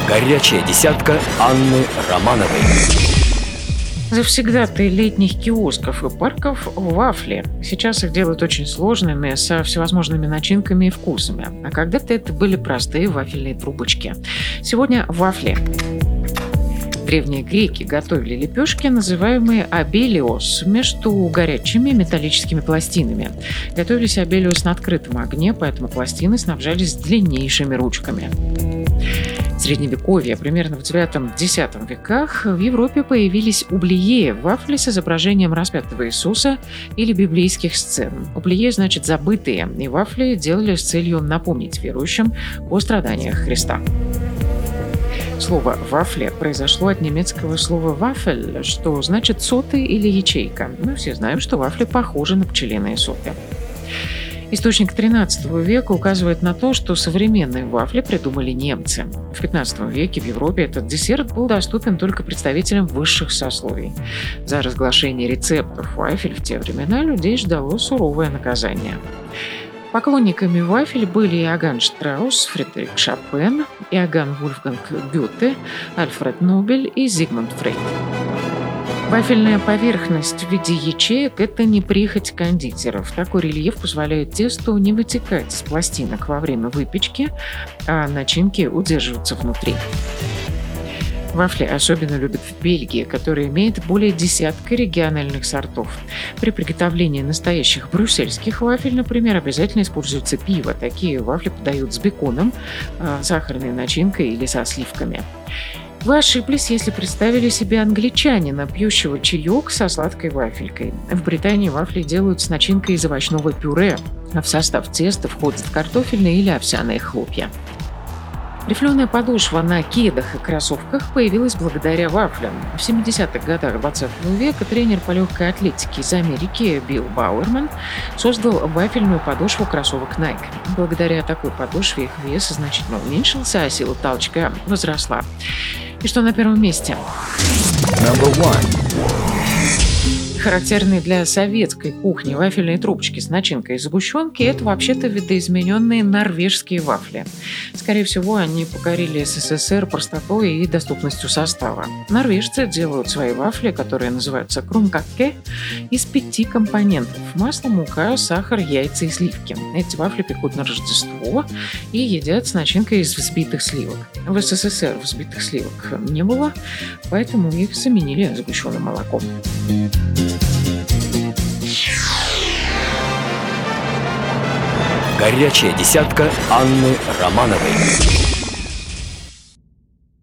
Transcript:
Горячая десятка Анны Романовой. Завсегдатые летних киосков и парков – вафли. Сейчас их делают очень сложными, со всевозможными начинками и вкусами. А когда-то это были простые вафельные трубочки. Сегодня вафли. Древние греки готовили лепешки, называемые абелиос, между горячими металлическими пластинами. Готовились абелиос на открытом огне, поэтому пластины снабжались длиннейшими ручками. В Средневековье, примерно в IX-X веках, в Европе появились ублие – вафли с изображением распятого Иисуса или библейских сцен. Ублие значит «забытые», и вафли делали с целью напомнить верующим о страданиях Христа. Слово «вафли» произошло от немецкого слова «вафель», что значит «соты» или «ячейка». Мы все знаем, что вафли похожи на пчелиные соты. Источник XIII века указывает на то, что современные вафли придумали немцы. В XV веке в Европе этот десерт был доступен только представителям высших сословий. За разглашение рецептов вафель в те времена людей ждало суровое наказание. Поклонниками вафель были Иоганн Штраус, Фридрих Шопен, Иоганн Вольфганг Гёте, Альфред Нобель и Зигмунд Фрейд. Вафельная поверхность в виде ячеек – это не прихоть кондитеров. Такой рельеф позволяет тесту не вытекать из пластинок во время выпечки, а начинки удерживаться внутри. Вафли особенно любят в Бельгии, которая имеет более десятка региональных сортов. При приготовлении настоящих брюссельских вафель, например, обязательно используется пиво. Такие вафли подают с беконом, сахарной начинкой или со сливками. Вы ошиблись, если представили себе англичанина, пьющего чаек со сладкой вафелькой. В Британии вафли делают с начинкой из овощного пюре, а в состав теста входят картофельные или овсяные хлопья. Рифленая подошва на кедах и кроссовках появилась благодаря вафлям. В 70-х годах XX века тренер по легкой атлетике из Америки Билл Бауэрман создал вафельную подошву кроссовок Nike. Благодаря такой подошве их вес значительно уменьшился, а сила толчка возросла. И что на первом месте? Характерные для советской кухни вафельные трубочки с начинкой из сгущенки – это вообще-то видоизмененные норвежские вафли. Скорее всего, они покорили СССР простотой и доступностью состава. Норвежцы делают свои вафли, которые называются крункакке, из 5 компонентов – масло, мука, сахар, яйца и сливки. Эти вафли пекут на Рождество и едят с начинкой из взбитых сливок. В СССР взбитых сливок не было, поэтому их заменили сгущенным молоком. Горячая десятка Анны Романовой.